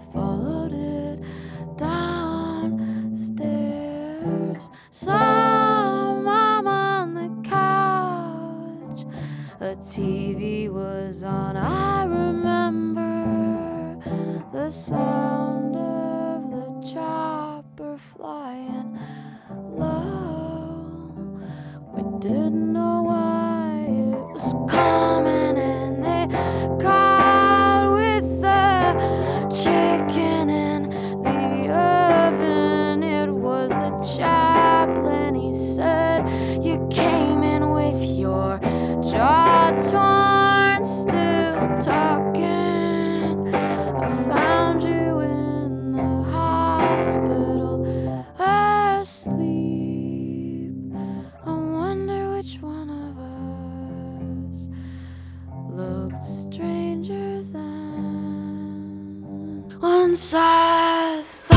followed it downstairs. Saw Mom on the couch. A TV was on. I remember the sound of the chopper flying low. We didn't know why it was coming, and they caught with the chicken in the oven. It was the chaplain. He said, "You came in with your jaw torn, still talking. I found you in the hospital asleep. I wonder which one of us looked stranger than." Once I